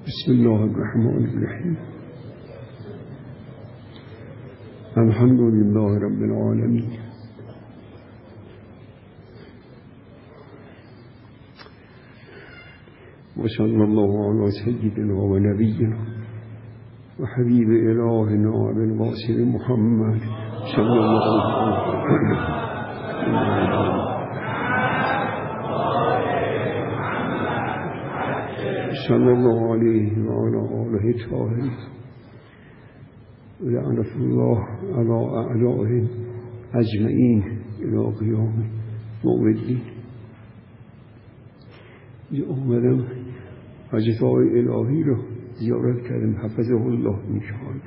بسم الله الرحمن الرحیم. الحمد لله رب العالمین و صلی الله علی سیدنا و نبینا و حبیب الهنا بالقاسم محمد صلی الله علیه صلی الله علیه و علی آله الطاهرین لعنت الله علی اعدائهم اجمعین الی قیام یوم الدین. اومدم حضرت‌های الهی رو زیارت کردم، حفظه الله انشاءالله.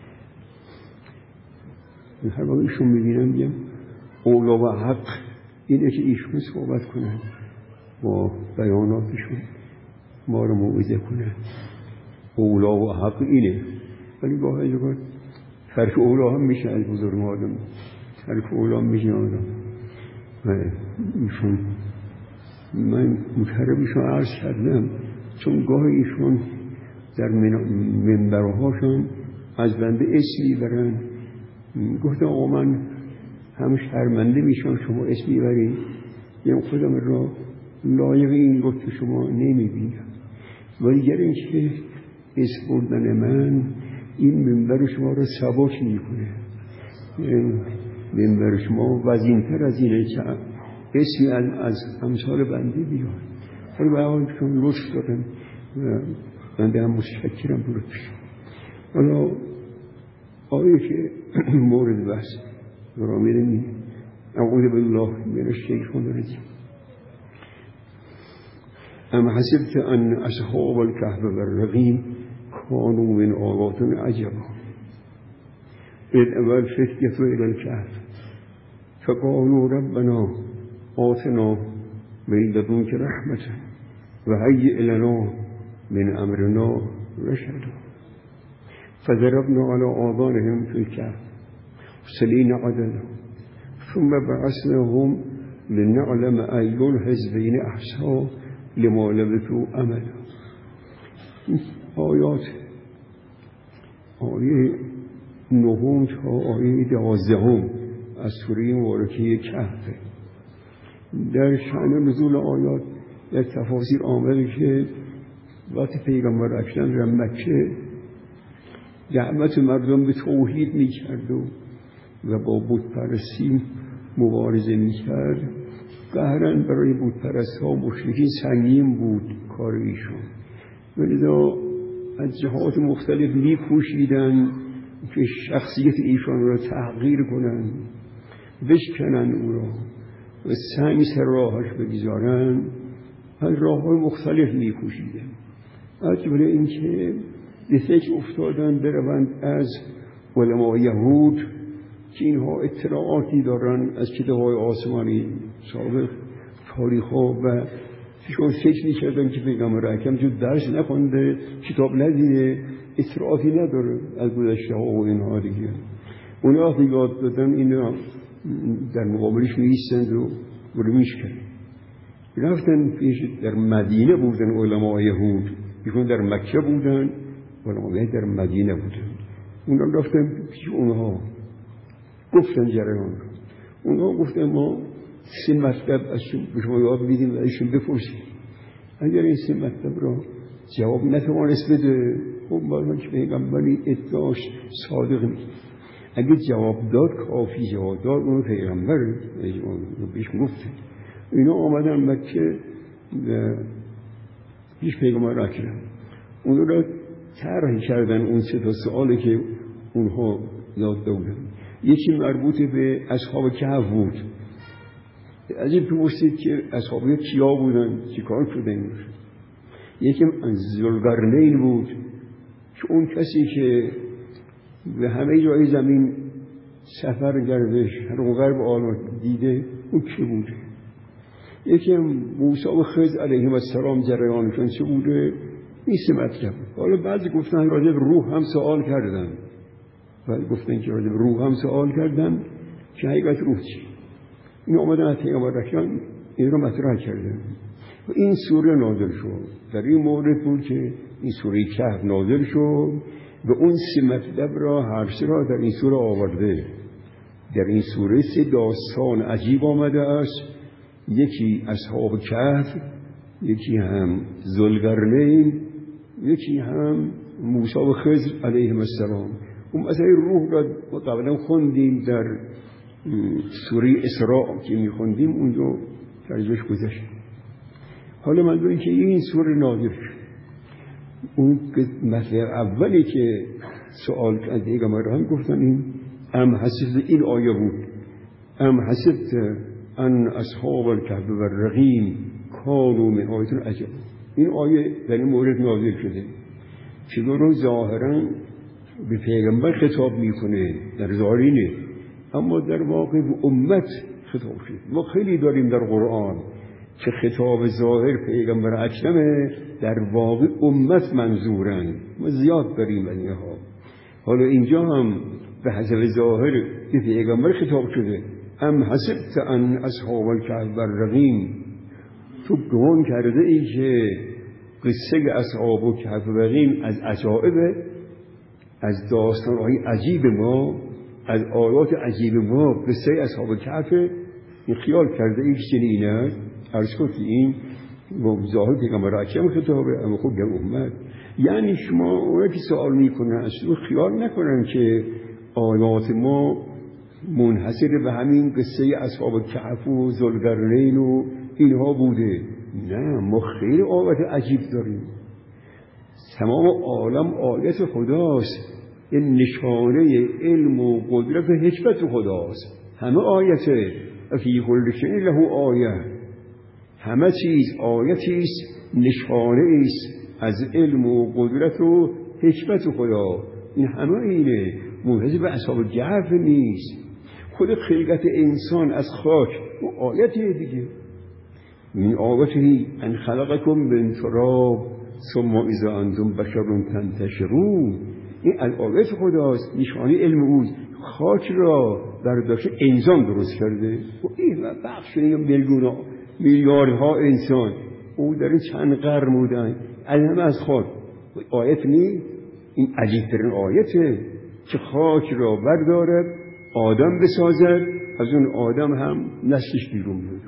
هر وقت ایشون میبینم میگم اولا و حق اینه که ایشون صحبت کنن با بیاناتشون ما رو موعظه کنن. اولا و حق اینه، ولی گاهی اوقات ترک اولا هم میشه از بزرگ آدم، ترک اولا هم میشه آدم. و ایشون من مطربشون عرض کردم، چون گاهی ایشون در منبرهاشون از بنده اسمی برن، گفتم آقا من هم شرمنده میشم شما اسمی برید، یه خودم را لایق این گفت که شما نمیبینم، ولی گر این که اسم بردن من این منبر شما را سبک میکنه. منبر شما وزینتر از اینه که اسمی از امثال بنده بیاد. ولی به حال شما لطف دارم و بنده هم متشکرم برش. حالا آیه که مورد بحث برآمده اعوذ بالله من الشیطان الرجیم. ام حسبت ان اصحاب الكهف والرقیم كانوا من آیاتنا عجبا اذ اوى الفتية الى الكهف فقالوا ربنا آتنا من لدنك رحمة وهيئ لنا من امرنا رشدا فضربنا على آذانهم في الكهف سنين عددا ثم بعثناهم لنعلم أي الحزبين أحصى لما لبثوا امدا. آیات آیه 9 تا آیه 12 از سوره مبارکه کهف. در شأن نزول آیات در تفاسیر آمده که وقتی پیغمبر اکرم در مکه دعوت مردم به توحید میکرد و با بت پرستی مبارزه میکرد، قهراً برای بت پرست ها مشرکین سنگین بود کار ایشون، ولذا از جهات مختلف میکوشیدن که شخصیت ایشان را تحقیر کنن، بشکنن او را و سنگ سر راهش بگذارن. از راه های مختلف میکوشیدن، از جمله این که به فکر افتادن بروند از علمای یهود که اینها اطلاعاتی دارن از کتاب‌های آسمانی سابق، تاریخ‌ها، و چون فکر می‌کردن که پیغمبر اکرم چون درس نخونده، کتاب ندیده، اطلاعاتی نداره از گذشته‌ها و اینها دیگه. اونا وقتی یاد دادن اینا در مقابلش می‌ایستند و میشکن. رفتن پیش، در مدینه بودن علمای یهود، ایشون در مکه بودن، علمای در مدینه بودن. اونا رفتن پیش اونها گفتن جریان رو. اونها گفتن ما 3 مطلب از شما یاد میدیم و ازشون بپرسید. اگر این 3 مطلب را جواب نتوانست بده، خب ما که پیغمبری ادعاش صادق نیست. اگر جواب داد کافی جواب داد، اون پیغمبر بهش گفتن. اینا آمدن مکه پیش پیغمبر اکرم، اون را طرح کردن اون 3 تا سوالی که اونها یاد دادن. یکی مربوط به اصحاب کهف بود. از این پرسید که اصحاب کیا بودن، چی کار شدن. یکی ذوالقرنین بود که اون کسی که به همه جای زمین سفر گردش هر و غرب عالم دیده، اون کی بوده. یکی موسی و خضر علیهم السلام جریانشون چه بوده، این 3 مطلب. حالا بعضی گفتن راجع به روح هم سوال کردن، ولی گفتن که راجع به روح هم سوال کردن که حقیقت روح چی. این آمدن از پیغمبر اکرم این رو مطرح کردن. این سوره نازل شد. در این مورد بود که این سوره کهف نازل شد و اون 3 مطلب را هر سه را در این سوره آورده. در این سوره 3 داستان عجیب آمده است. یکی اصحاب کهف، یکی هم ذوالقرنین، یکی هم موسی و خضر علیهم السلام. اون مسئله روح را قبلا خوندیم در سوره اسراء که میخوندیم، اونجا ترجمهش گذشت. حالا من بگم که این سوره نازل شد. اون مسئله اولی که سوال از پیغمبران گفتن این ام حسبت، این آیه بود، ام حسبت ان اصحاب الکهف والرقیم کانوا من آیاتنا عجبا. این آیه در این مورد نازل شده که رو ظاهرا به پیغمبر خطاب میکنه، در ظاهرینه، اما در واقع به امت خطاب شده. ما خیلی داریم در قرآن که خطاب ظاهر پیغمبر اکرمه، در واقع امت منظورن. ما زیاد داریم اینها. حالا اینجا هم به حسب ظاهر به پیغمبر خطاب شده. ام حسبت ان اصحاب الکهف والرقیم، تو گمان کرده ای که قصه اصحاب الکهف والرقیم از عجائب، از داستان‌های عجیب ما، از آیات عجیب ما قصه اصحاب الکهف این خیال کرده ای که چنین است؟ عرض کن که این ظاهر پیغمبر اکرم خطابه، اما خب در امت. یعنی شما اونایی که سوال میکنن از خیال نکنن که آیات ما منحصر به همین قصه اصحاب الکهف و ذوالقرنین و اینها بوده. نه، ما خیلی آیات عجیب داریم. تمام عالم آیت خداست، این نشانه علم و قدرت و حکمت خداست. همه آیته، فی کل شیء له آیه، همه چیز آیتی است، نشانه است از علم و قدرت و حکمت خدا. این همه اینه، منحصر به اصحاب الکهف نیست. خود خلقت انسان از خاک و آیتی دیگه. من آیاته ان خلقکم من تراب ثم اذا انتم بشر تنتشرون. این از آیات خداست، نشانه علم اوست. خاک را برداشته انسان درست کرده و این بخش میلیون میلیاردها انسان، او در این چند قرن بودن، از همه از خاک. آیت نیست؟ این عجیب‌ترین آیته که خاک را بردارد، آدم بسازد، از اون آدم هم نسلش بیرون میاد.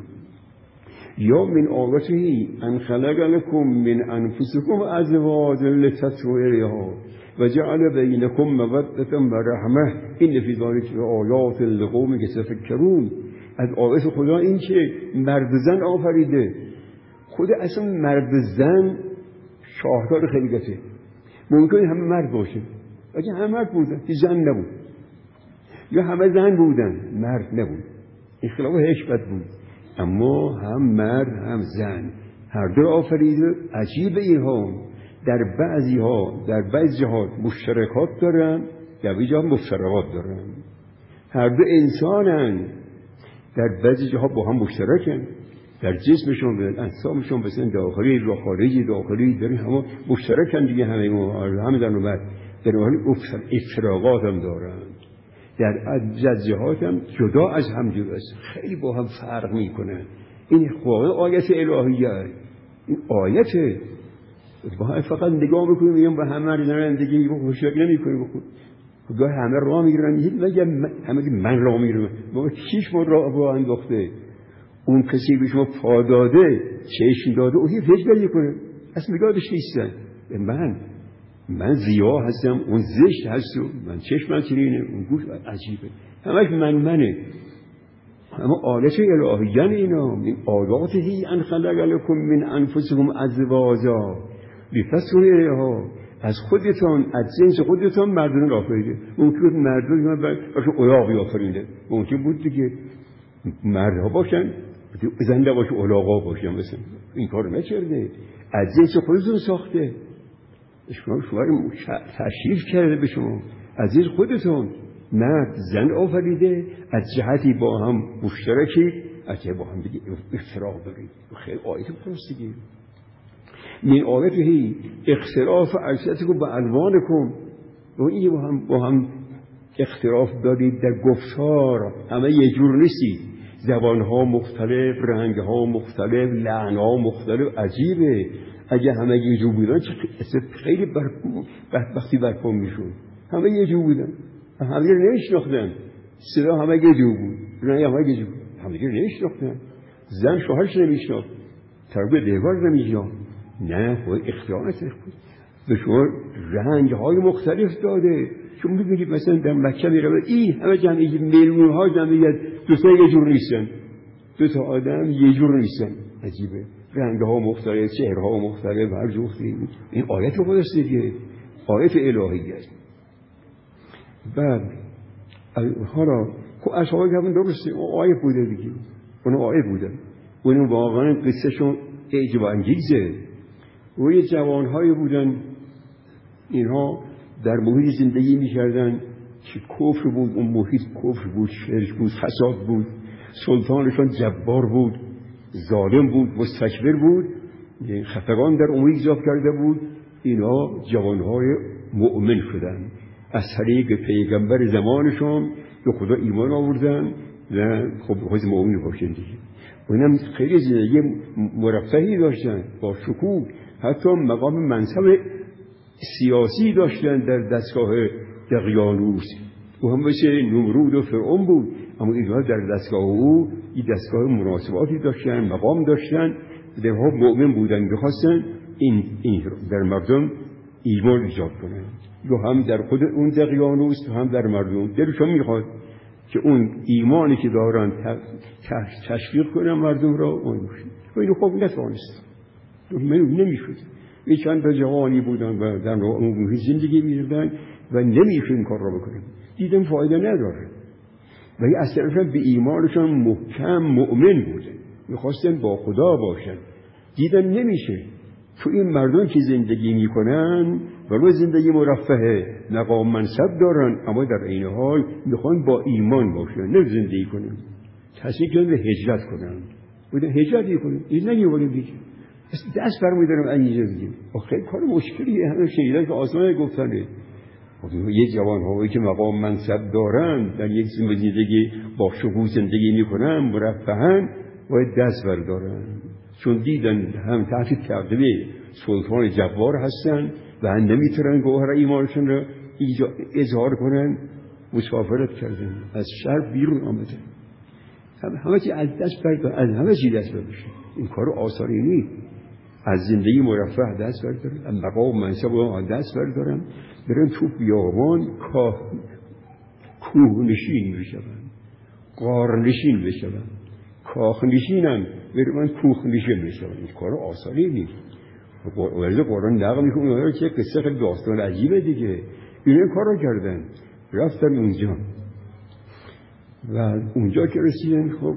یا من آیاته ان خلق لکم من انفسکم ازواجا لتسکنوا الیها و جعل بینکم مودة و رحمة ان فی ذلک لآیات لقوم یتفکرون. از آیات خدا این که مرد و زن آفریده. خود اصلا مرد و زن شاهکار خلقته. ممکنه همه مرد باشه، اگه همه مرد بودن که زن نبود، یا همه زن بودن مرد نبود، این خلاف حکمت بود. اما هم مرد هم زن هر دو آفریده. عجیب اینها در بعضی جهات مشترکات دارن، در بعضی جهات مفترقات دارن. هر دو انسانن، در بعضی جهات با هم مشترکن، در جسمشون و اجسامشون، مثلا داخلی و خارجی، داخلی دارن، همه مشترکن دیگه، همه در نوبت در حال افتراقات هم دارن. در جهات هم جدا از هم جداست، خیلی با هم فرق میکنن. این خواهد آیت الهیه، این آیته با هم فقط نگاه میکنیم میگم با همه رانندگی با خوشحال نمیکنیم. خدا همه راه میگیرن، همه من راه میگیرم، ما چیش ما راه انداخته. اون کسی به شما پا داده، چشم داده، او هیچ فکر نمیکنه، اصلا نگاهش نیستن. من زیاه هستم، اون زشت هست، من چشمم چرینه، اون گوش عجیبه، همش منه. اما آیات الهیه اینا، این آیاته ان خلق لکم من انفسکم ازواجا لتسکنوا الیها، از خودتان، از جنس خودتان مردان آفریده. ممکن بود مردان باشه الاغی آفریده، ممکن بود دیگه مردها باشن، زنده باشه الاغا باشن، مثلا این کار نکرده، از جنس خودتون ساخته. شما تشریف کرده به شما از این خودتون مرد زن آفریده، از جهتی با هم مشترکید، از جهتی با هم دیگه افتراق دارید. خیلی آیت درستگی. من آیته اختلاف السنتکم و الوانکم، و این با هم اختلاف دارید در گفتار، همه یه جور نیستید. زبانها مختلف، رنگها مختلف، لحنها مختلف. عجیبه اگه همه یه جو بودن چه خیلی بدبختی برپا میشد. همه یه جو بودن، همه رو نمیشناختن، صدا همه یه جو بود، رنگ همه یه جو بود، همه رو نمیشناختن. زن شوهرش نمیشناخت، تربیت دیوار نمیشناخت. نه خود اختیارات بود. به شما رنگ‌های مختلف داده. شما می‌بینید مثلا در مکه میره این همه جمعی میلیون‌ها جمعیت دو تا یه جور نیستن، دو تا آدم یه جور نیستن. عجیبه، رنگ‌ها مختلف، چهره‌ها مختلف، هر جفتی. این آیت خودش دیگه آیت الهی است. بعد حالا خب اصحاب کهف درسته آیه بوده دیگه، اون آیه بوده، اون واقعا قصهشون اعجاب انگیزه. و یه جوانهایی بودن، اینها در محیط زندگی میکردن که کفر بود، اون محیط کفر بود، شرک بود، فساد بود، سلطانشان جبار بود، ظالم بود، مستکبر بود، خفقان در اون ایجاب کرده بود. اینها جوانهای مؤمن شدن از طریق پیغمبر زمانشون به خدا ایمان آوردن و خب خود مؤمن باشن دیگه. اونم خیلی زندگی مرفهی داشتن با شکوه، حتی مقام منصب سیاسی داشتن در دستگاه دقیانوس. او هم مثل نمرود و فرعون بود، اما اینها در دستگاه او این دستگاه مناسباتی داشتن، مقام داشتن، درها مؤمن بودن، می‌خواستن این در مردم ایمان ایجاد کنن، یا هم در خود اون دقیانوس هم در مردم. دلشون میخواد که اون ایمانی که دارن تشویق کنن مردم را اون باشن. و اینو خوب نتوانست، نمیشد. این چند تا جوانی بودن و در اون زندگی می‌کردن و نمیشه این کار را بکنن. دیدن فایده نداره و این از طرف به ایمانشان محکم مؤمن بودن، میخواستن با خدا باشن. دیدن نمیشه، تو این مردم که زندگی میکنن ولو زندگی مرفهه، مقام منصب دارن، اما در این حال میخوان با ایمان باشن، نه زندگی کنن. تصمیم کردن هجرت کنن، بودن هجرت کنن. این نمی‌وردن دیگه، دست برمی‌دارم اینجا بگیم. خیلی کار مشکلیه، همه شیدن که آسمان گفتنه. یه جوان هایی که مقام منصب دارن در یک زندگی با شکوه زندگی میکنن، مرفهن، باید دست بردارن، چون دیدن هم تحت تعقیب سلطان جبار هستن و هم نمیتونن گوهر ایمانشون رو اظهار کنن. مسافرت کردن، از شهر بیرون آمدن، همه چی از دست بردارن، از همه چی دست بردارن. این کار آسانی نیست. از زندگی مرفه دست بردارن، از مقام منصب رو دست بردارن، برن تو بیابان کوه نشین بشون، غار نشین بشون، کاخ نشینن، برن کوه نشین بشون. این کار آسانی نیست. ولی قرآن نقل میکنه که قصه خیلی داستان عجیبه دیگه. این کار رو کردن، رفتن اونجا و اونجا که رسیدن خب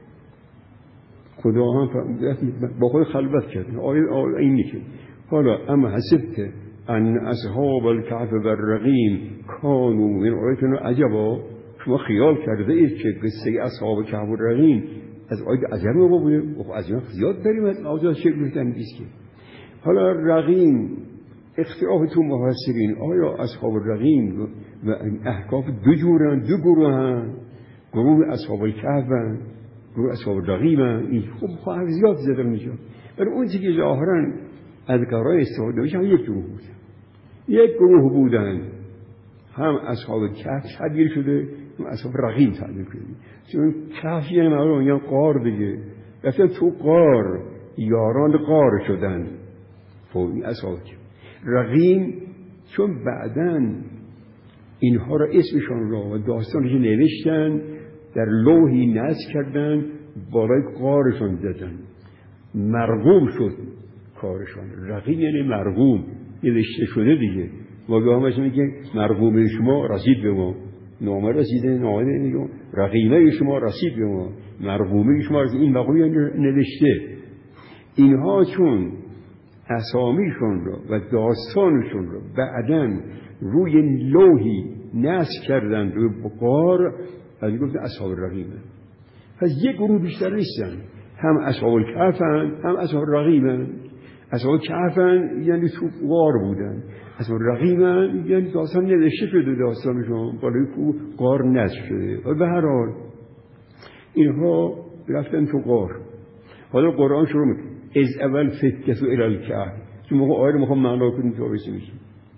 خدا هم با خود خلوت کردن. آیه این نیست. حالا اما حسبت ان اصحاب الكهف والرقیم کانوا من آیتنا عجبا. شما خیال کرده اید که قصه اصحاب کهف و رقیم از آیه عجب ما بوده؟ از این زیاد داریم از آیات شکل بشتن نیست که. حالا رقیم اختلاف تو مفسرین، آیا اصحاب الرقیم و احکاف دو جورن، دو گروه هم، گروه اصحاب الکهف و گروه اصحاب الرقیم هم. این خب حرف زیاد زده میشه، ولی اون چیزی که ظاهرا از قرار استفاده میشه هم یک گروه بودن. یک گروه بودن هم اصحاب کهف تعبیر شده، هم اصحاب رقیم تعبیر شده. چون کهف یعنی معلومه یعنی غار دیگه، رفتن تو غار، یاران غار شدن. این اصحاب رقیم چون بعدن اینها را اسمشان را و داستانش نوشتن، در لوحی نصب کردن، بالای غارشان زدن، مرغوم شد کارشان. رقیم یعنی مرغوم، نوشته شده دیگه. ما به همش میگه مرغوم شما رسید به ما، نامه رسیده، نامه میگه رقیمه شما رسید به ما، مرغومه شما رسید. این مقوله نوشته. اینها چون اسامیشون رو و داستانشون رو بعدن روی لوحی نصب کردن روی غار، از گفت اصحاب الرقیم. پس یک گروه بیشتر نیستن، هم اصحاب الکهف هم اصحاب الرقیم. اصحاب الکهف یعنی تو غار بودن، اصحاب الرقیم یعنی داستان نوشته شده، داستانشون بالای غار نصب شده. و به هر حال اینها رفتن تو غار. حالا قرآن شروع میکنه از اول فتیه الی الکهف، چون موقع آیه میخوام معنا کنیم تا بشه میشه.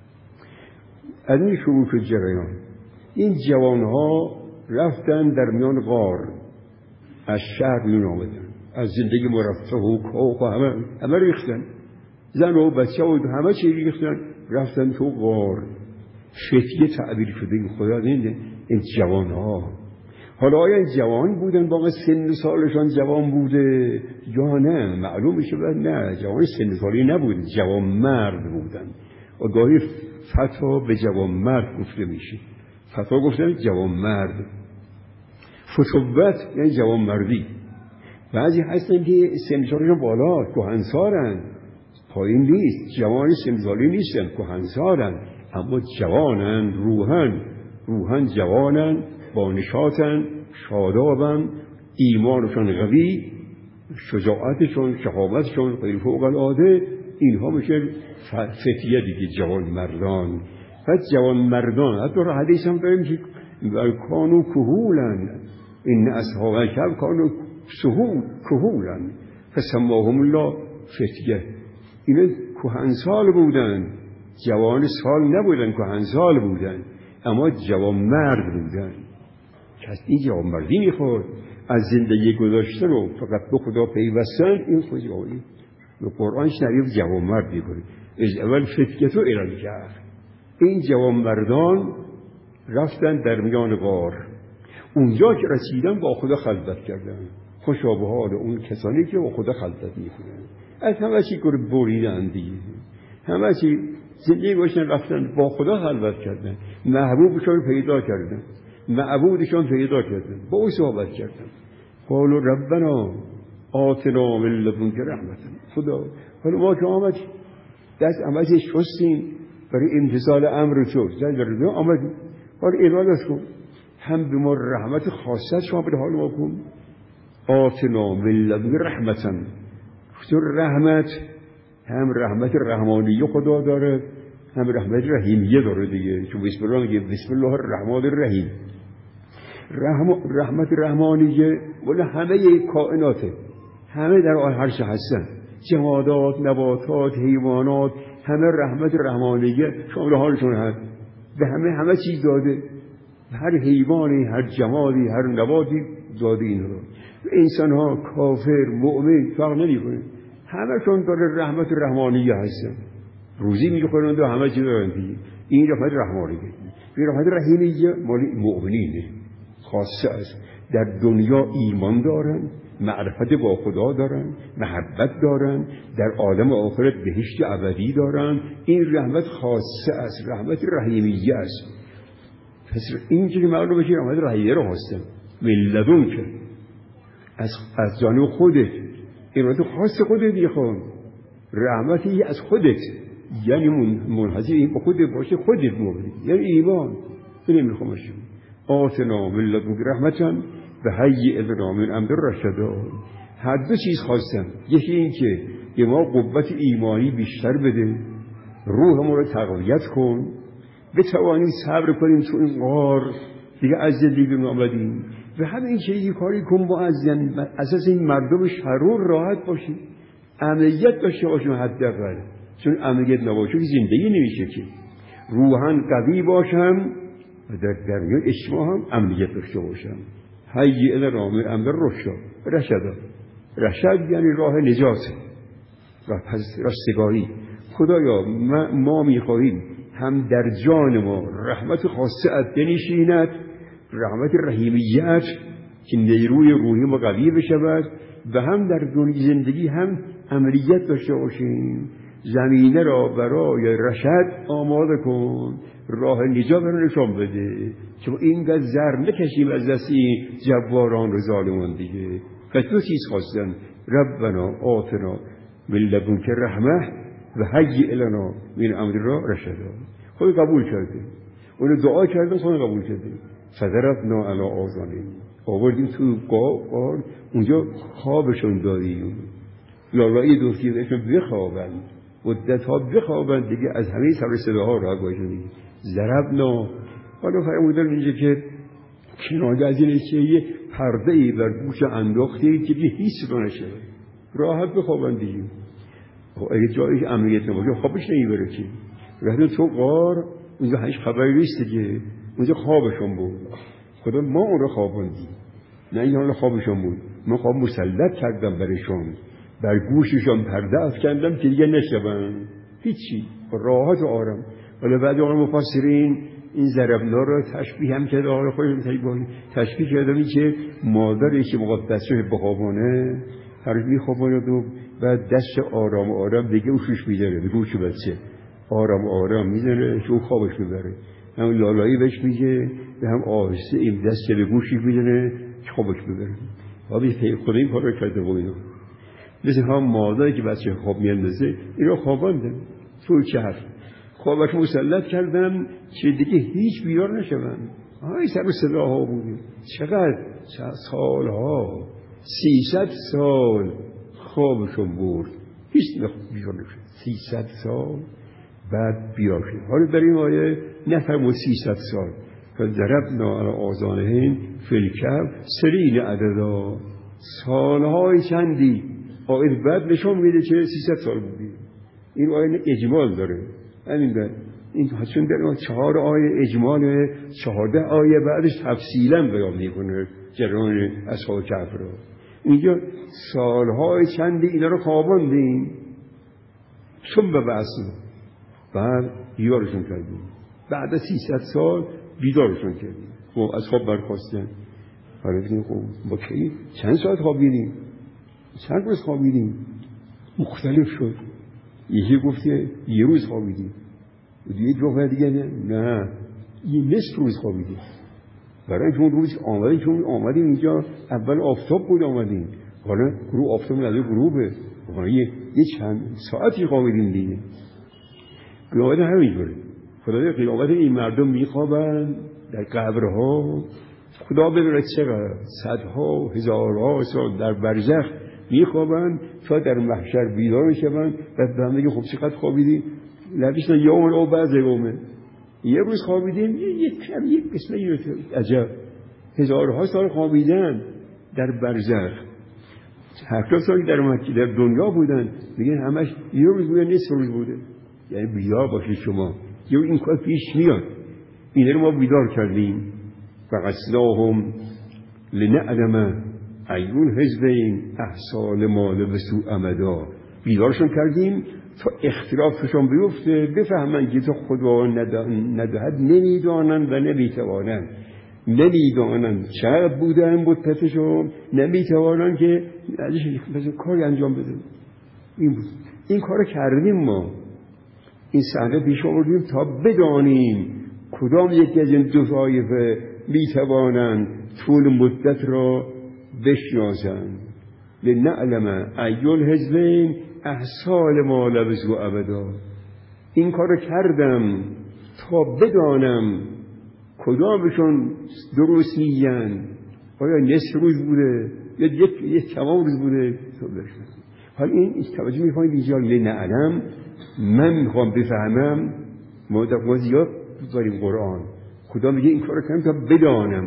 از این شروع شد جریان. این جوانها رفتن در میان غار، از شهر بیرون آمدن، از زندگی مرفه و کاخ و همه ریختن، زن و بچه و همه چی ریختن، رفتن تو غار. فتیه تعبیر شده این خدا این جوانها. حالا آیا این جوان بودن واقعا سن سالشان جوان بوده یا نه؟ معلوم میشه نه، جوان سن سالی نبودن، جوان مرد بودن. و گاهی فتا به جوان مرد گفته میشه، فتا گفتن جوان مرد. فتوت یعنی جوان مردی. بعضی هستن که سن سالشان بالا، کهنسالن، پایین نیست، جوان سن سالی نیستن، کهنسالن، اما جوانن، روحن جوانن، با نشاطن، شادابن، ایمانشون قوی، شجاعتشون، شهامتشون غیر فوق العاده. اینها میشه فتیه دیگه، جوان مردان. بعد جوان مردان حتی را حدیث هم داریم که کانو کهولن، این اصحاب الکهف کانو کهولن فسماهم الله فتیه. اینا کهنسال بودن، جوان سال نبودن، کهنسال بودن، اما جوان مرد بودن. کسی این جوان مردی میخواد، از زندگی گذاشتن و فقط به خدا پیوستن، این خود جوانی به قرآن شریف جوان مرد میکنه. از اول فتیه الی الکهف. این جوان مردان رفتن در میان غار. اونجا که رسیدن با خدا خلوت کردن. خوشا به حال اون کسانی که با خدا خلوت میکنن، از همه چی بریدن دیگه، همه چی زندگی باشن، رفتن با خدا خلوت کردن، محبوبشان پیدا کردن، معبودشان پیدا کردن، با او صحبت کردن. قالوا ربنا آتنا من لدنک رحمة. خدا حالا ما که آمد دست عملی شستیم برای امتثال امر تو، در آمدیم، حالا ارادت کن، هم به ما رحمت خاصت شما به حال ما کن. آتنا من لدنک رحمة، تو رحمت هم رحمت رحمانیه خدا داره، هم رحمت رحیمیه داره دیگه، چون بسم الله میگه بسم الله الرحمن الرحیم. رحمت رحمانیه ولی همه کائناته، همه در آن هر چه هستن، جمادات، نباتات، حیوانات، همه رحمت رحمانیه شامل حالشون هست. به همه چیز داده، هر حیوانی، هر جمادی، هر نباتی داده این رو. انسان ها کافر مؤمن فرق نمیکنه، همه‌شون داره رحمت رحمانیه هستن، روزی میخورند و همه چیز دارن دیگه. این رحمت رحمانیه. این رحمت رحیمیه مال مؤمنینه، خاصه است. در دنیا ایمان دارن، معرفت با خدا دارن، محبت دارن، در عالم آخرت بهشت ابدی دارن. این رحمت خاصه است، رحمت رحیمیه است. پس اینجوری معلومه که رحمت رحیمیه رو هستن من لدنک، از جانب خودت، رحمت خاص خودت میخوان، رحمتی از خودت، یعنی منحصر این به خودت باشه، خودت موردی، یعنی ایمان نمیخوام شما. آتنا من لدنک رحمة و هیئ لنا من امرنا رشدا. هر دو چیز خواستن، یکی این که به ما قوت ایمانی بیشتر بده، روحمون رو تقویت کن، بتوانیم صبر کنیم تو این غار دیگه، از زندگی آمدیم. و همین که یه کاری کن با اساس این مردم شرور راحت باشیم، امنیت داشته باشیم حداقل، چون امنیت نباشه که زندگی نمیشه که. روحاً قوی باشم و در میان اجتماع هم امنیت داشته باشم. هیئ لنا من امرنا رشدا. رشد یعنی راه نجات و پس رستگاری. خدایا ما میخواهیم هم در جان ما رحمت خاصت بنشیند، رحمت رحیمیت که نیروی روحی ما قوی بشود، و هم در دنیای زندگی هم امنیت داشته باشیم. زمینه را برای رشد آماده کن، راه نجات را نشان بده، چون اینقدر زر نکشیم از دست این جباران و ظالمان دیگه. پس دو چیز خواستن، ربنا آتنا من لدنک رحمة و هیئ لنا من امرنا رشدا. خود قبول کرده، اون دعا کردن، خود قبول کرده. فضربنا علی آذانهم، آوردیم تو غار، اونجا خوابشون دادیم، لالایی دوستی بهشون بخوابن، مدت‌ها بخوابن دیگه، از همه سر صداها راه باشن دیگه. ضربنا، حالا فرمودن اینجا که کنایه از اینه که پرده‌ای بر گوش انداخته که دیگه هیچ صدا نشه، راحت بخوابن دیگه. اگه جایی امنیت نباشه خوابش نمیبره که. رفتن تو غار، اونجا هیچ خبری نیست دیگه، اونجا خوابشون بود. خدا ما اون رو خوابوندیم، نه این حال خوابشون بود. من خواب مسلط کردم برشون، بر گوششون پرده افکندم که دیگه نشنون هیچی، راحت و آرام. حالا بعد آقای مفسرین این ضربنا رو تشبیه هم کرده، آقای خودشون تشبیه کردن که مادری که مقدسه بخوابانه هر میخواباند و بعد دست آرام آرام دیگه اوشش میذاره به گوش بچه، آرام آرام میذاره که اون خوابش میبره. هم لالایی بهش میگه و هم آهسته این دست به گوشش میذاره که خوابش میبره. حالا خدا این کار رو کرده با اینا. مثل هم مادری که بچه خواب میاندازه اینا خوابانده تو کهف، خوابش مسلط کردن که دیگه هیچ بیدار نشون. های سر و صداها بوده. چقدر سالها 300 سال خوابشون برد، هیچ بیدار نشد. 300 سال بعد بیدار شد. حالا در این آیه نفرمود 300 سال فضربنا علی آذانهم فی الکهف سنین عددا، سالهای چندی. آیه بعد نشون میده که 300 سال بودی. این آیه اجمال داره. همین ده این چون در 4 آیه اجمال، 14 آیه بعدش تفصیلا بیان میکنه جریان اصحاب کهف رو. اینجا سالهای چندی اینا رو خواباندیم، ثم بعثنا، بعد بیدارشون کردیم. بعد از 300 سال بیدارشون کردیم. خب از خواب برخاستن. حالا بگیم خب با کی چند ساعت خوابیدیم، چند روز خوابیدیم؟ مختلف شد. یکی گفته یه روز خوابیدیم، یه جواب دیگه نه یه نصف روز خوابیدیم. برای چون روز آمدیم، چون آمدیم اینجا اول آفتاب بود آمدیم، حالا گروه آفتاب نداره غروبه، حالا یه چند ساعتی خوابیدیم دیگه. قیامت همینطوره. خدا قیامت این مردم میخوابن در قبرها، خدا ببینه چقدر صدها هزارها سال در برزخ میخوابن تا در محشر بیدار میشن. بعد به هم میگه خب چقدر خوابیدیم؟ لبیشن یوم او بعد یومه، یه روز خوابیدیم، یک بسم الله عجب، هزارها سال خوابیدن در برزخ. 70 سال در مکه در دنیا بودن، میگن همش یه روز بوده، نصف روز بوده. یعنی بیدار باشید شما، یه این کار پیش میاد. این رو ما بیدار کردیم. فقصناهم لنعلم ایون حزبین احصا لما لبثوا امدا، بیدارشون کردیم تا اختلافشون بیفته، بفهمن که تو خدا ندهد نمیدانن و نمیتوانن، نمیدانن چقدر بودن مدتشون، نمیتوانن که ازش کاری انجام بدن. این بود، این کار کردیم ما، این صحنه پیش آوردیم تا بدانیم کدام یکی از این دو طایفه میتوانن طول مدت را بشناسن. لنعلم ای الحزبین احصا لما لبثوا ابدا. این کارو کردم تا بدانم کدامشون درست میگن، آیا نصف روز بوده یا یک تمام روز بوده. حالا این توجه میکنید اینجا لنعلم، من میخوام بفهمم. ما زیاد داریم قرآن، خدا میگه این کارو کردم تا بدانم.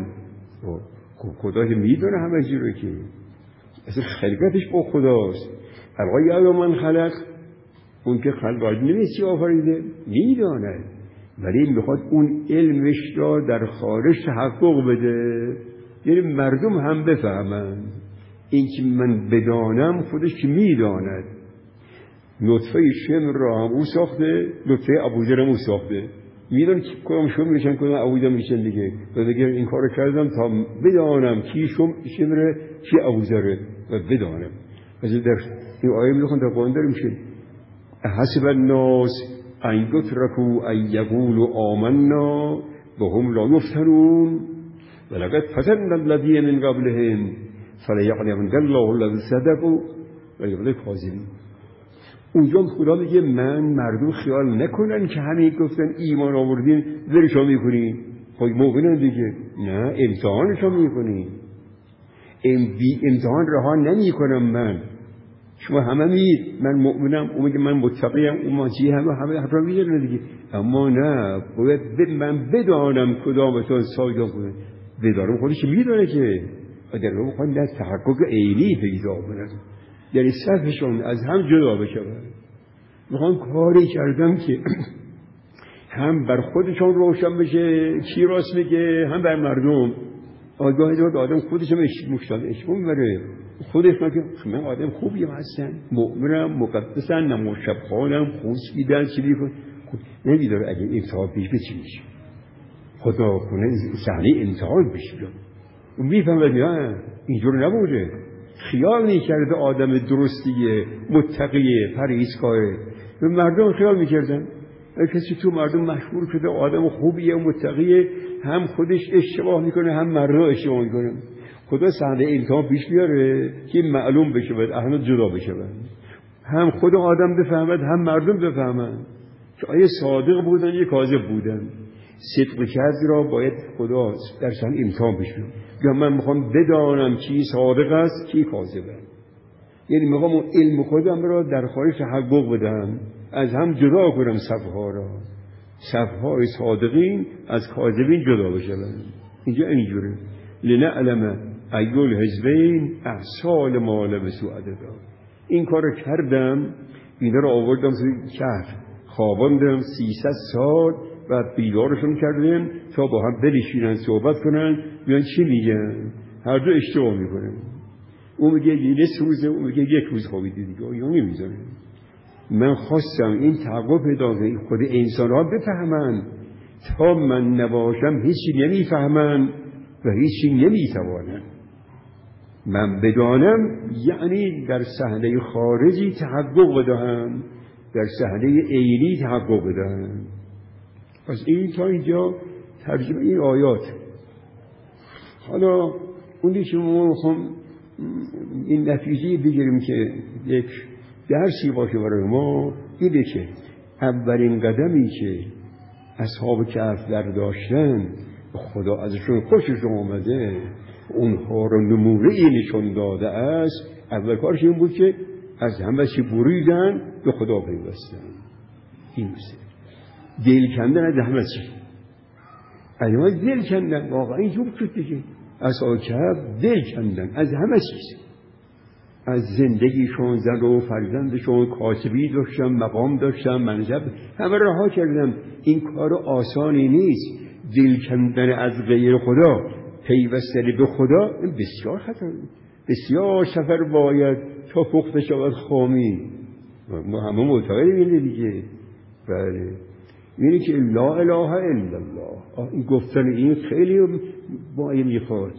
خدا که میدونه همه چی رو، که اصلا خلقتش با خداست. القای یا من خلق، اون که خلقات نمیسی آفریده میداند، ولی میخواد اون علمش را در خارج تحقق بده، یعنی مردم هم بفهمن. این که من بدانم خودش که میداند. نطفه شمر را هم او ساخته، نطفه ابوذر هم او ساخته، میدونم که کدام شمر میشن کدام ابوذر میشن دیگه. و دیگه این کار کردم تا بدانم کی شمر کی ابوذره و بدانم. از در این آیه میخوان در قرآن داریم میشه حسب الناس ان یترکوا ان یقولوا آمنا وهم لا یفتنون ولقد فتنا الذین من قبلهم فلیعلمن الله الذین صدقوا و یعلم الکاذبین. اونجا خدا میگه مردم خیال نکنن که همین گفتن ایمان آوردین ولشون میکنین، خب موقعن دیگه نه، امتحانشون میکنین. امتحان رها نمیکنم من. شما همه میگید من مؤمنم، اون میگه من متقیم، اون ماجی همه حرفا میذارن دیگه. اما نه، باید من بدانم کدامتون صادق بوده. بدارم خودش میدونه که و در واقع میخوان در تحقق عینی پیدا کنن، یعنی صفشون از هم جدا بشود. میخوان کاری کردن که هم بر خودشون روشن بشه کی راست میگه، هم بر مردم. آگاهی آدم خودش هم اشمون بره، خودش میگه من آدم خوبیم هستن، مؤمنم، مقدسن، نماز شب خوانم، خوش میدن، چی میکنم. نمیداره اگه امتحان پیش به چی میشه، خدا کنه صحنه امتحان پیش بیاد. اون میفهمد نه اینجور نبوده، خیال میکرده آدم درستیه، متقیه، پرهیزکاره. به مردم خیال میکردن کسی تو مردم مشهور شده آدم خوبیه و متقیه، هم خودش اشتباه میکنه هم مردم اشتباه میکنه. خدا صحنه امتحان پیش بیاره که معلوم بشه باید احنا جدا بشه، هم خود آدم بفهمد هم مردم بفهمند که آیا صادق بودن یا کاذب بودن. صدق کردی را باید خدا در صحنه امتحان پیش بیاره. یا من میخوام بدانم کی صادق است کی کاذبه، یعنی میخوام اون علم خودم را در خارج تحقق بدم، از هم جدا کنم صفها را، صفهای صادقین از کاذبین جدا بشوند. اینجا اینجوره لنعلم ای الحزبین احصی لما لبثوا عددا. این کارو کردم، اینا رو آوردم توی کهف، خواباندم 300 سال، بعد بیدارشون کردم تا با هم بنشینن صحبت کنن، میان چی میگن، هر دو اشتباه میکنن. اون میگه یه روزه، اون میگه یک روز خوابیدی دیگه، یا نمیذاره. من خواستم این تحقق پیدا کنه خود انسان ها بفهمن، تا من نباشم هیچی نمیفهمن و هیچی نمیتوانن. من بدانم یعنی در صحنه خارجی تحقق بدهم، در صحنه عینی تحقق بدهم. پس این تا اینجا ترجمه این آیات. حالا اونی که ما میخوام این نتیجه بگیریم که یک درسی باشه برای ما، اینه که اولین قدمی که اصحاب کهف برداشتن خدا ازشون خوشش آمده، اونها رو نمونه نشون داده است. اول کارش این بود که از همه چی بریدن به خدا پیوستن. این مثل دل کندن از همه چی، اینا دل کندن، واقعا اینجور شد دیگه. اصحاب کهف دل کندن از همه چیز، از زندگیشون، زن و فرزندشون، کاسبی داشتن، مقام داشتن، منصب، همه رها کردن. این کار آسانی نیست، دل کندن از غیر خدا، پیوستن به خدا بسیار خطر، بسیار سفر باید تا پخته شود خامی. ما همه معتقدیم اینه دیگه. بله، اینه که لا اله الا الله، این گفتن این خیلی باید میخواد.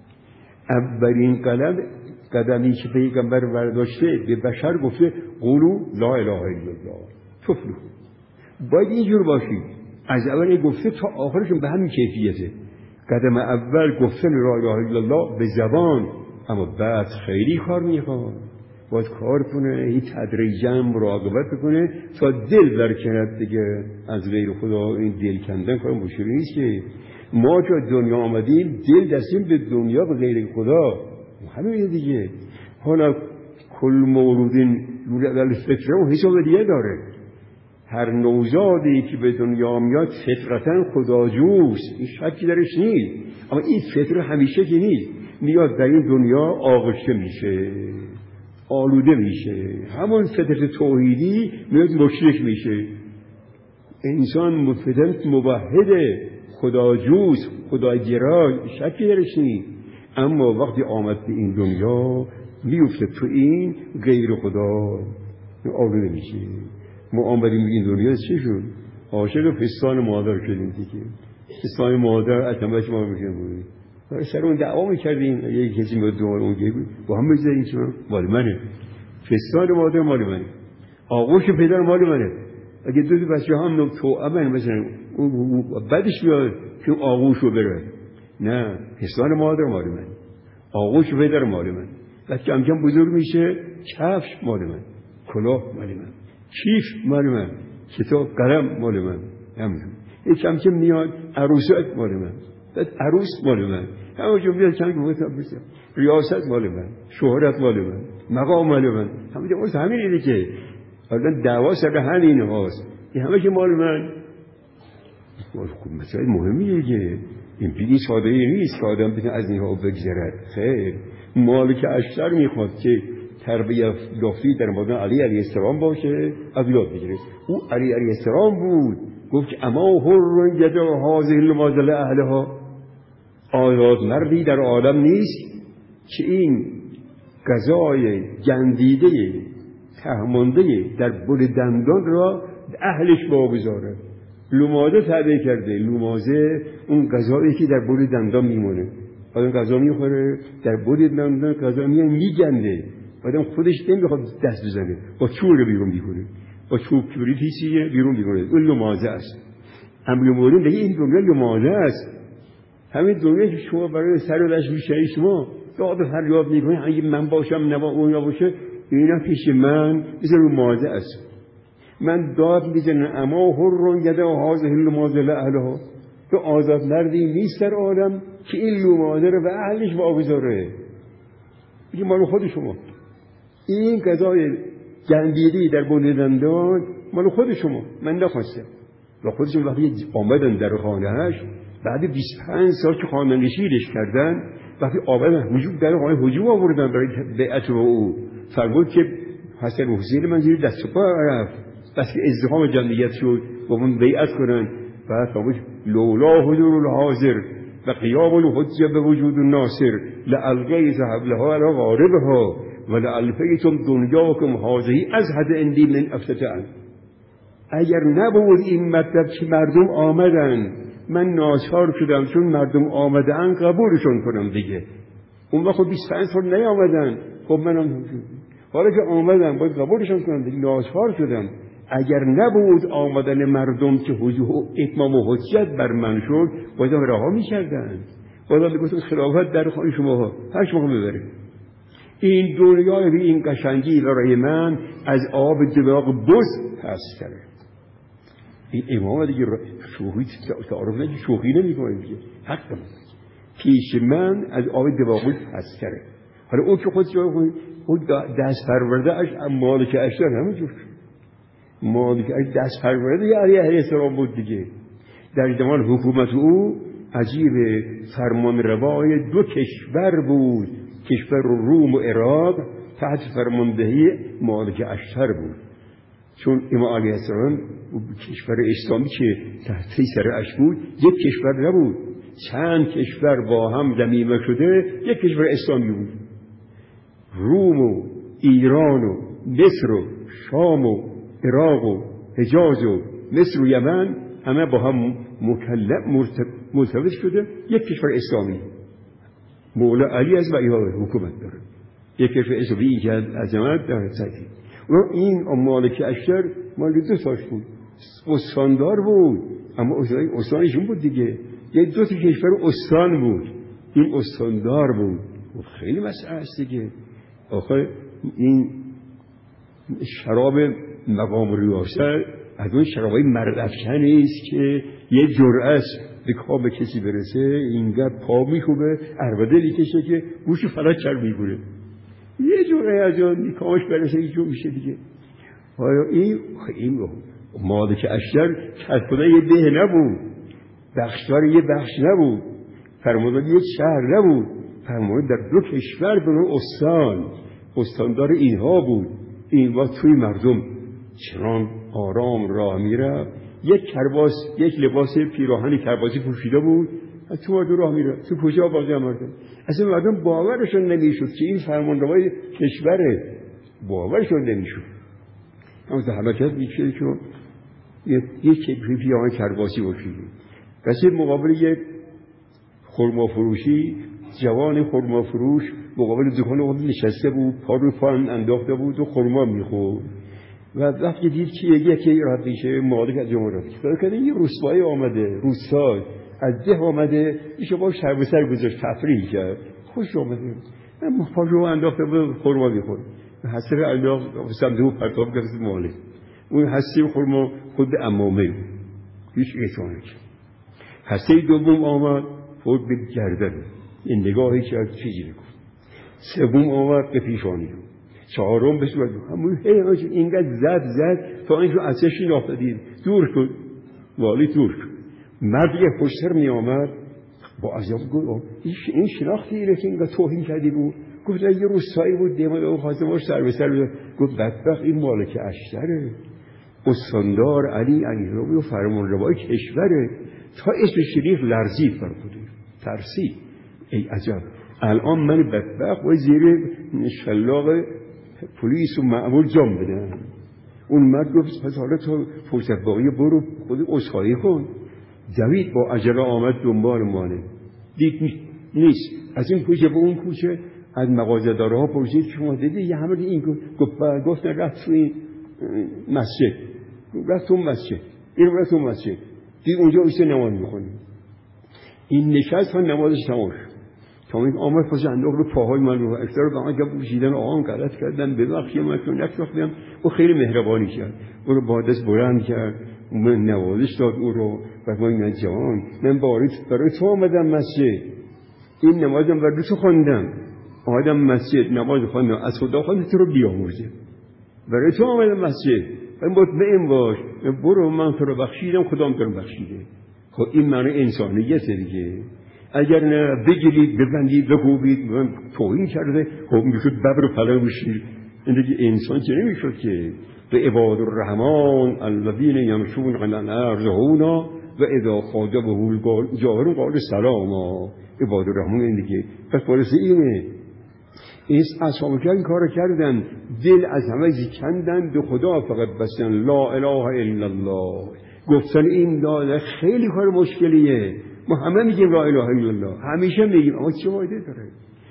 اولین قدمی که پیغمبر برداشته به بشر گفته قولوا لا اله الا الله تفلحوا. باید اینجور باشید، از اول گفته تا آخرشون به همین کیفیته. قدم اول گفتن لا اله الا الله به زبان، اما بعد خیلی کار میخواد، باید کار کنه، این تدریجاً مراقبت کنه تا دل برکند دیگه از غیر خدا. این دل کندن کار مشکلی نیست که ما که دنیا آمدیم دل دستیم به دنیا به غیر خدا، همین دیگه. حالا کل مولودین یولد علی الفطره و حساب دیگه داره. هر نوزادی که به دنیا میاد فطرتاً خداجوست، این شکی درش نیست، اما این فطره همیشه که نیست، میاد در این دنیا آغشته میشه، آلوده میشه، همون فطرت توحیدی میاد مشرک میشه. انسان مفدن موحده، خداجوست، خداگرای، شکی درش نیست، اما وقتی آمد به این دنیا میفته تو این غیر خدا، آلوده میشه. ما آمدیم به این دنیا چی شد؟ عاشق پستان مادر شدیم دیگه. پستان مادر اتمش ما میشن بودیم، سر اون دعوا میکردیم، یه کسی با دوار اونجایی بود با هم بزدیم که مال منه، پستان مادر مال منه، آغوش پدر مال منه. اگه دو بچه هم توأمن مثلا بعدش میاد که آغوش رو بره، نه، پستان مادر مال من، آغوش پدر مال من. بعد کم کم بزرگ میشه، کفش مال من، کلاه مال من، کیف مال من، کتاب قلم مال من، همین. کم کم میاد عروسک مال من، بعد عروس مال من، همه جو میاد کم کم بشه ریاست مال من، شهرت مال من، مقام مال من، همین اینه که حالا دعوا سر همین هاست، این همه که مال من. خب مسئله مهمیه که این بیدی ساده نیست که آدم بتونه از اینها بگذرد. خیر، مالک اشتر میخواد که تربیت یافتی در مورد علی علیه السلام باشه، از یاد بگیره. او علی علیه السلام بود گفت که اما حر یدع هذه الماضل اهلها، آزاد مردی در عالم نیست که این غذای گندیده تهمانده در بن دندان را اهلش واگذاره. لومازه تعبیه کرده، لومازه اون غذایی که در بن دندان میمونه، آدم غذا میخوره در بن دندان غذا میگنده، آدم خودش نمیخواد دست بزنه، با چوب بیرون میکنه، با چوب کبریتی بیرون میکنه، اون لومازه است. امر مورد دیگه این دنیا لومازه است. همین دنیا که شما برای سر و دست میشه شما داد فریاد میکنید اگه من باشم نبا اون باشه، اینا پیش من مثل لومازه است. من داد میزنم اما حر یدع هذه الماضل اهلها، تو آزاد مردی نیست در عالم که این لومازه رو به اهلش واگذاره. میگه مال خود شما، این غذای گندیده‌ای در بن دندان مال خود شما، من نخواستم. و خودشون وقتی آمدن در خانه‌اش بعد 25 سال که خانه نشینش کردن، وقتی آمدن هجوم در خانه هجوم آوردن برای بیعت با او، فرمود که حسن و حسین من زیر دست و پا رفت، بس که ازدحام جمعیت شد با من بیعت کنن. بعد فرمود لولا حضور الحاضر و قیام الحجه به وجود الناصر لالقیت حبلها علی غاربها ولالفیتم دنیاکم هذه ازهد عندی من افتتان. اگر نبود این مطلب که مردم آمدن، من ناچار شدم چون مردم آمدن قبولشون کنم دیگه. اون وقت 25 سال نیامدن، خب منم حالا که آمدن باید قبولشون کنم دیگه، ناچار شدم. اگر نبود آمدن مردم که اتمام و حجت بر من شد، باید رها می‌کردن، باید میگفتن خلافت در خانه شما هر شما ببرید. این دنیای بی این قشنگی برای من از آب دماغ بز هستره. این امام دیگه شوخی تعارف نگی، شوخی نمی‌کنه دیگه، حق من پیش من از آب دماغ بز هستره. حالا اون که خود جای خود اون دست پرورده اش مالک اشتر همینجور، مالک اش دست پرورده یا علیه السلام بود دیگه. در زمان حکومت او عجیب فرمان روای 2 کشور بود، کشور روم و عراق تحت فرماندهی مالک اشتر بود. چون امام علیه السلام کشور اسلامی که تحت سرش بود یک کشور نبود، چند کشور با هم ضمیمه شده یک کشور اسلامی بود. روم و ایران و مصر و شام و عراق و حجاز و مصر و یمن همه با هم مرتبط شده یک کشور اسلامی. مولا علی از ویها حکومت داره، یک کشور اسلامی که از عظمت داره سعی. و این مالک اشتر مال 2 تاش بود، استاندار بود، اما استانشون بود دیگه، یه 2 کشور استان بود، این استاندار بود. خیلی مسئله است دیگه. آخه این شراب مقام ریاست از اون شرابای مردافکن است که یه جرعه به کام کسی برسه اینقدر پا میخوبه عربده کشه که گوش فلج چر میگوره، یه جرعه از اون کامش برسه اینجور میشه دیگه. حالا این مالک اشتر کتبانه یه ده نبود، بخشدار یه بخش نبود، فرماندار یه شهر نبود، فرماندار در 2 کشور به نوع استاندار اینها بود. این وقت توی مردم چنان آرام راه میره، یک لباس پیراهن کرباسی پوشیده بود، تو مردم راه میره، تو کجا باقی مردم اصلا مردم باورشون نمیشد که این فرمانروای کشوره، باورشون نمیشد. اما در حرکت میشه که یک پیراهن کرباسی پوشیده، کسی مقابل یک خرما فروشی، جوان خرما فروش مقابل دکان خود نشسته بود، پا رو پا انداخته بود و خرما میخورد. و وقتی دید که یکی رد میشه مالک از جمهور رفت فکر این روستایی آمده، روستای از ده آمده، ایشو با سر به سر گذاشت، تفریح کرد، خوش آمده، من پا رو انداخته بود خرما میخورد، حسر انداخت سمت او پرتاب کرد مالک. اون حسی خرما خود امامه هیچ احسانه کرد. حسی دوم آمد فوق به گردن، این نگاهی که از چیزی نگفت. سوم آمد به پیشانی، چهارم به صورت همون اینقدر زد تا اینکه ازش نافتادید دور شد، والی دور شد. مرد یه پشتر می آمد با عذاب گفت این شناختی اینه که اینقدر توهین کردی بود. گفت یه روستایی بود دیمان او خواستم باش سر به سر. گفت بدبخت این مالک اشتره، استاندار علی علیرضایی و فرمانروای کشوره. تا اسم شریف لرزید فرمودی، ترسید. ای عجب، الان من بدبخت باید زیر شلاق پلیس و مأمور جام بدم. اون مرد گفت پس حالا تا فرصت باقی برو خود عذرخواهی کن. دوید با عجله آمد دنبال مانه، دید نیست. از این کوچه به اون کوچه از مغازه‌دارها پرسید شما دیدی یه همه این گفت رفت تو این مسجد، رفت تو مسجد، این رفت تو مسجد، دید اونجا ایسته نماز میخونی. این نشست تا نمازش تمام شد. تا این آمد پس انداخت رو پاهای من رو افتار به من که بوشیدن آقام غلط کردم ببخشید من چون نشناختم. او خیلی مهربانی کرد، او رو با دست بلند کرد، من نوازش داد او رو. و من جوان من برای تو آمدم مسجد، این نمازم برای تو خواندم، آمدم مسجد نماز خواندم، از خدا خواندم تو رو بیامرزه، برای تو آمدم مسجد، مطمئن باش برو من تو رو بخشیدم، خدام تو رو بخشیده. خب این معنی انسانیته دیگه. اگر نه بگیرید ببندید بگوبید من توهین کرده، خب میشد ببر و پلنگ بشید. این دیگه انسان چه نمیشد که. به عباد الرحمن الذین یمشون علی الارض هونا و اذا خاطبهم الجاهلون قالوا سلاما. عباد الرحمن این دیگه. پس خلاصه اینه، این اصحاب این کارو کردن، دل از همه کندن، به خدا فقط بستن. لا اله الا الله گفتن این لا خیلی کار مشکلیه. ما همه میگیم لا اله الا الله، همیشه میگیم، اما چه فایده داره؟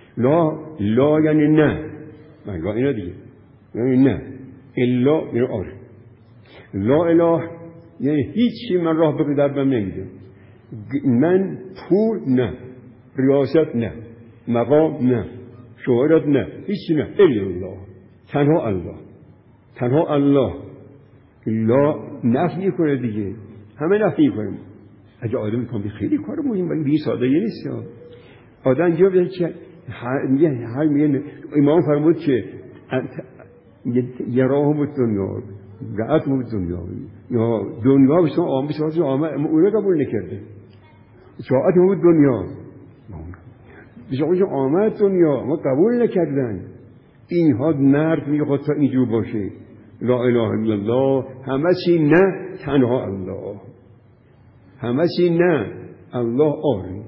لا یعنی نه، من لا اینا دیگه یعنی نه، الا یعنی آره. لا اله یعنی هیچی من راه به قدرم نمیده. من پول نه، ریاست نه، مقام نه، شهرت نه، هیچی نه، الا الله، تنها الله. تنها الله. لا نفی کنه دیگه، همه نفی کنیم. اگه آدم کنه خیلی کار مهم، ولی بی ساده نیست. آدم اینجا بگه که میگه امام فرمود که یراهم الدنیا رأتهم الدنیا، یا دنیا بسیار آمد بسیار آمد، اما اون رو قبول نکرده. جاءتهم الدنیا بسیار آمد دنیا، اما قبول نکردن. اینها نرد میخواد تا اینجور باشه. لا اله الا الله همه چی نه، تنها الله. همه چی نه، الله آره.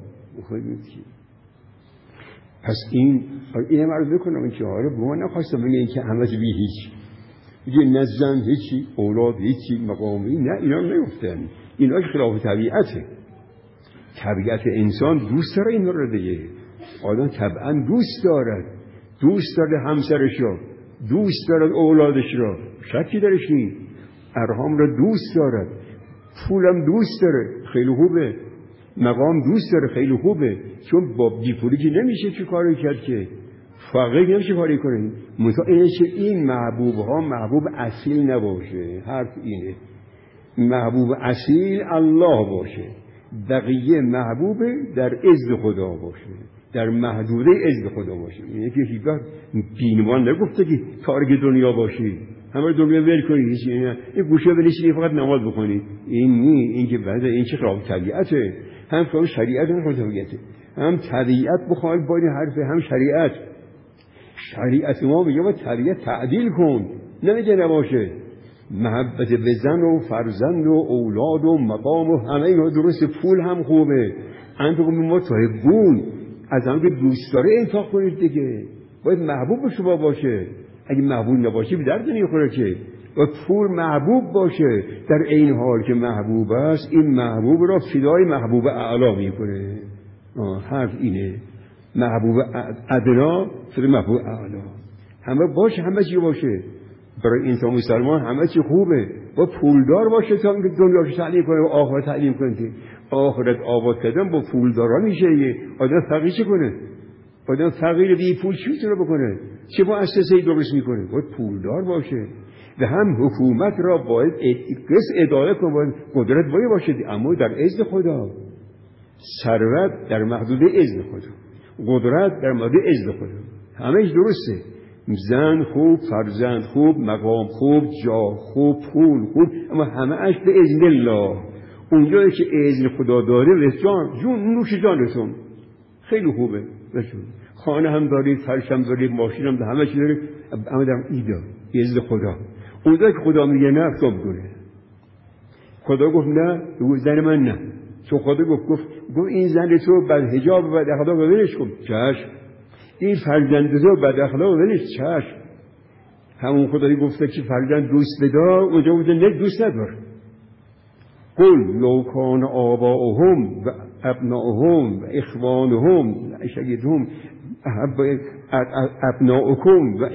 پس این عرض بکنم که آره به ما نخواستم بگه که همه چی بی هیچ، میگه نه زن هیچی، اولاد هیچی، مقامی نه، اینا نگفتن. اینا خلاف طبیعته. طبیعت انسان دوست داره این رو دیگه. آدم طبعا دوست دارد، دوست داره همسرش رو، دوست دارد اولادش رو، شکی درش نیست. ارحام رو دوست دارد، پولم دوست داره، خیلی خوبه. مقام دوست داره، خیلی خوبه. چون با بیپولی که نمیشه چه کاری کرد که فقیر نمیشه کاری کنه. منتها اینه که این محبوب ها محبوب اصیل نباشه. حرف اینه محبوب اصیل الله باشه، بقیه محبوب در اذن خدا باشه، در محدوده اذن خدا باشه. اینه که هیچ وقت دینمان نگفته که تارک دنیا باشی، همه دنیا ول کنی، این گوشه بنشینی فقط نماز بخونی. این نی، این که بعد این چه خلاف طبیعته. هم خلاف شریعت هم خلاف طبیعته. هم طبیعت بخواد با این حرف، هم شریعت. شریعت ما میگه با طبیعت تعدیل کن، نمیگه نباشه. محبت به زن و فرزند و اولاد و مقام و همه اینا درسته، پول هم خوبه. انتون ما تحبون، از هم که دوست داره انفاق کنید دیگه. باید محبوب شما باشه. اگه محبوب نباشه به درد نمیخوره که. و پول محبوب باشه، در این حال که محبوب است این محبوب را فدای محبوب اعلا میکنه. حرف اینه، محبوب ادنا فدای محبوب اعلا. همه باشه، همه چی باشه. برای انسان مسلمان همه چی خوبه. با پولدار باشه تا اینکه دنیاش تعلیم کنه و آخرت تعلیم کنه. آخرت آباد کردن با پولدارا میشه. آدم فقیر چه کنه؟ آدم فقیر بی پول چی میتونه بکنه؟ چه مؤسسه‌ای درست میکنه؟ باید پولدار باشه. و هم حکومت را باید اداره کنه، باید قدرت باید باشه، اما در اذن خدا. ثروت در محدوده اذن خدا، قدرت در محدوده اذن خدا. همه‌اش درسته. زن خوب، فرزند خوب، مقام خوب، جاه خوب، پول خوب، اما همه‌اش به اذن الله. اونجایی که اذن خدا داره جون نوش جانتون خیلی خوبه. خانه هم دارید، فرش هم دارید، ماشین هم دارید، همه چی دارید، اما در ایده اذن خدا. اونجایی که خدا میگه نه تو بگونه. خدا گفت نه، زن من نه. چون خدا گفت این زن تو بد حجاب و بد اخلاق ولش کن. چشم. این فرزند تو بد اخلاق ولش. چشم. همون خدایی گفته که فرزند دوست بدار، اونجا بوده نه دوست ندار. قل لو کان آباؤهم و ابناؤهم و اخوانهم و اشیدهم احب ابناؤکم و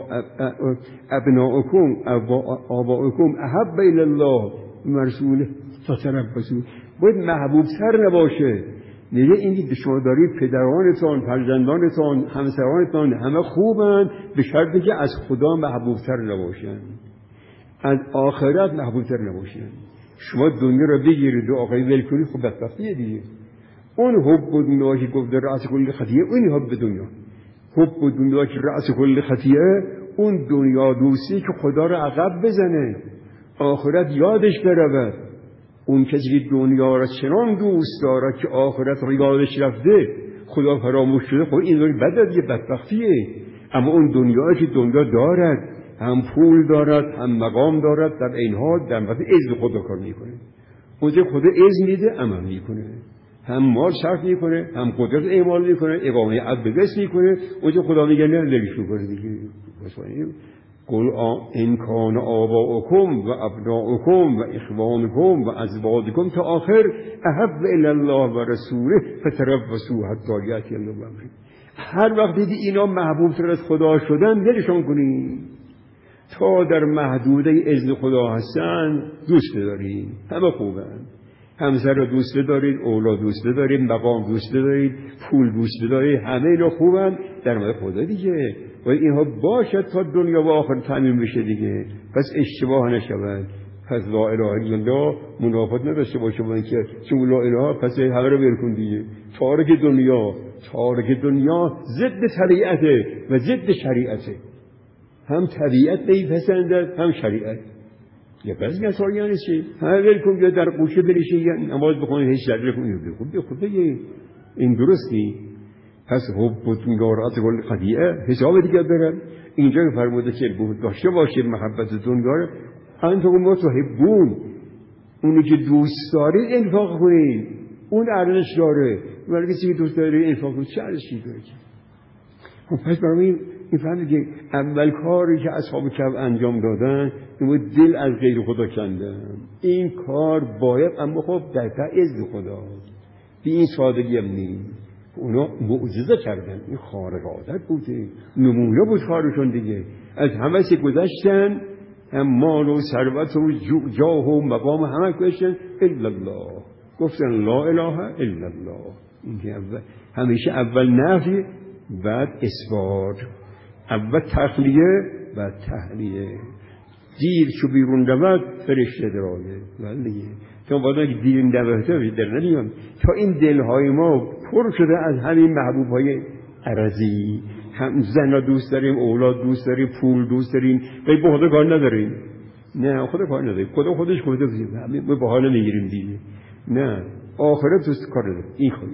ابناؤکم آباؤکم احب الی الله و رسوله فتربصوا. باید محبوب تر نباشه. میگه این که شما دارید پدرانتان، فرزندانتان، همسرانتان همه خوبن، به شرطی که از خدا محبوب تر نباشن، از آخرت محبوب تر نباشن. شما دنیا رو بگیرید و آخرت ول کنید، خب بدبختیه دیگه. اون حب دنیا که گفت رأس کل خطیه، اون حب دنیا. حب دنیا که رأس کل خطیه، اون دنیا دوستی که خدا رو عقب بزنه، آخرت یادش برود. اون کسی که دنیا را چنان دوست دارد که آخرت را یادش رفته، خدا فراموش شده، خب این دنیا بده دیگه، بدبختیه. اما اون دنیایی که دنیا دارد، هم پول دارد، هم مقام دارد، در این حال در مورد اذن خدا کار میکنه. اونجا خدا اذن میده، عمل میکنه، هم مال صرف میکنه، هم قدرت اعمال میکنه، اقامه عدل دست میکنه. اونجا خدا میگه نه، دلش میکنه دیگه. قل ان کان آباؤکم و ابناؤکم و اخوانکم و ازواجکم تا آخر احب الی الله و رسوله فتربصوا حتی یأتی الله بامره. هر وقت دیدی اینا محبوب تر از خدا شدن، دلشون کنی تا در محدوده اذن خدا هستن، دوست دارید، همه خوبن. همسر رو دوست دارید، اولاد دوست دارید، مقام دوست دارید، پول دوست دارید، همه اینا خوبن در مورد خدا دیگه. و اینها باشد تا دنیا و آخر تامین بشه دیگه. پس اشتباه نشود. پس لا اله الا الله منافات نداشته باشه با اینکه چون لا اله پس همه رو ول کن دیگه. تارک دنیا ضد طبیعته و ضد شریعته. هم طبیعت نمیپسندد، هم شریعت. یه بعضی از یعنی چی؟ همه ول کن، یا در گوشه بریشه، یا نماز بخونید، هیچ درد نکنید. خب بگه این درستی. پس حب دنیا را از کل خطیئه حساب دیگه برن. اینجا فرموده که داشته باشید محبت دنیا را، انتم ما تحبون، اونی که دوست دارید انفاق کنید، اون ارزش داره. ولی کسی که دوست داره انفاق کنید چه ارزشی داره؟ خب پس برای این فهمید که اول کاری که اصحاب کهف انجام دادن این بود دل از غیر خدا کندن. این کار باید، اما خب در اذن خدا، به این سادگی هم نیست. اونا معجزه کردن، این خارق عادت بوده، نمونه بود کارشون دیگه. از همه چی گذشتن، هم مال و ثروت و جاه و مقام همه گذشتن، الا الله. گفتن لا اله الا الله. این همیشه اول نفی بعد اثبات، اول تخلیه بعد تحلیه. دیر چو بیرون رود فرشته درایه. ولی چون باید که دیر نوهده در نمیان، تا این دلهای ما پر شده از همین محبوبهای عرضی. هم زن دوست داریم، اولاد دوست داریم، پول دوست داریم، ولی با خدا کار نداریم. نه خدا کار نداریم، خدا خودش گفته ما با حال نمیگیریم دیگه. نه آخرت دوست کار نداریم.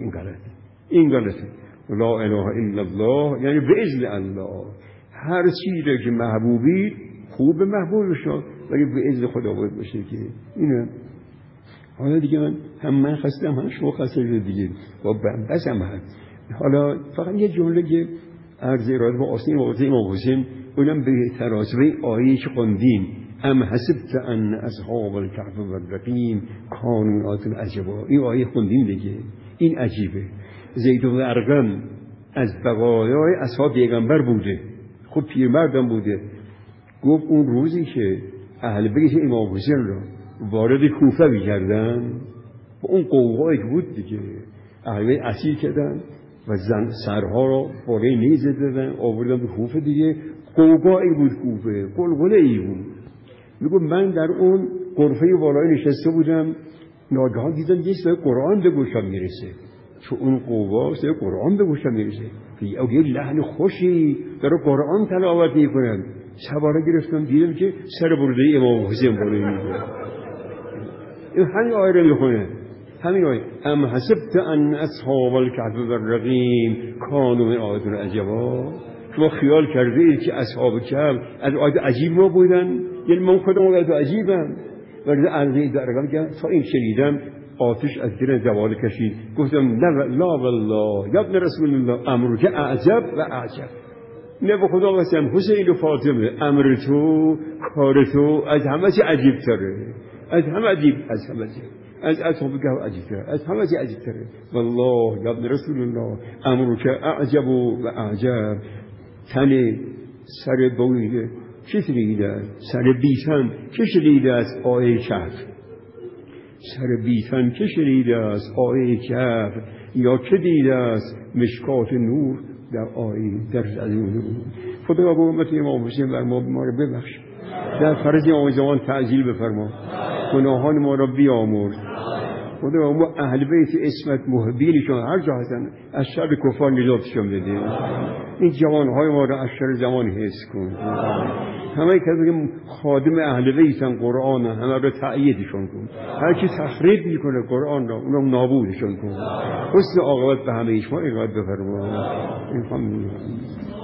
این غلطه. لا اله الا الله یعنی به اذن الله. هر چیزی که محبوبی خوب محبوب شد، ولی به اذن خدا باید باشه که اینه. حالا دیگه من خستم، هم شما خسته دیگه، با بس هم هست. حالا فقط یه جمله که عرض اراده با آسین واضح امام حسین، اونم به ترازوی آیه که خوندیم، ام حسبت ان اصحاب الکهف والرقیم کانوا عجبا. این آیه خوندیم دیگه، این عجیبه. زید بن ارقم از بقایای اصحاب پیغمبر بوده، خب پیرمردم بوده. گفت اون روزی که اهل بیت امام حسین را وارد کوفه می‌کردن، اون قوقایی که بود دیگه، اهل بیت اسیر کردن و سرها را بالای نیز دادن، آوردن به کوفه دیگه. قوقایی بود کوفه، قلقله‌ای بود. میگم من در اون غرفه بالای نشسته بودم، ناگهان دیدم یه صدای قرآن به گوشم میرسه. چون اون قوا صدای قرآن به گوشم میرسه، یه لحن خوشی داره قرآن تلاوت میکنن. سواره گرفتم، دیدم که سر برده امام حسین بالای میزه. این همین آیه رو میخونه، همین آیه ام حسبت ان اصحاب الکهف والرقیم کانوا من آیاتنا عجبا. شما خیال کرده اید که اصحاب کهف از آیات عجیب ما بودن؟ یعنی من خودم آیات عجیبم. ولی از این درگاه میگم تا این شنیدم آتش از دل زباله کشید. گفتم لا والله یا ابن رسول الله امرک اعجب و اعجب. نه به خدا قسم حسین و فاطمه امر تو کار تو از همه چی عجیب تره، از همه عجیب، از همه چی، از اصحاب کهف عجیب تره، از همه چی عجیب تره. والله یا ابن رسول الله امرک اعجب و اعجب. تن سر بویده چه شنیده است؟ سر بیتن چه شنیده است؟ آیه کهف. سر بیتن چه شنیده است؟ آیه کهف. یا چه دیده است؟ مشکات نور در آیه در از نور. خدا با امت امام حسین بر ما رو ببخش، در فرج امام زمان تعجیل بفرما، گناهان ما را بیامرز. خدا ما اهل بیت اسمت محبینشون هر جا هستن از شر کفار نجاتشون بده. این جوانهای ما را از شر زمان حفظ کن. همه که خادم اهل بیتن قرآن همه را تأییدشون کن. هر کی تخریب میکنه قرآن را اونم نابودشون کن. حسن عاقبت به همه شما عنایت بفرما.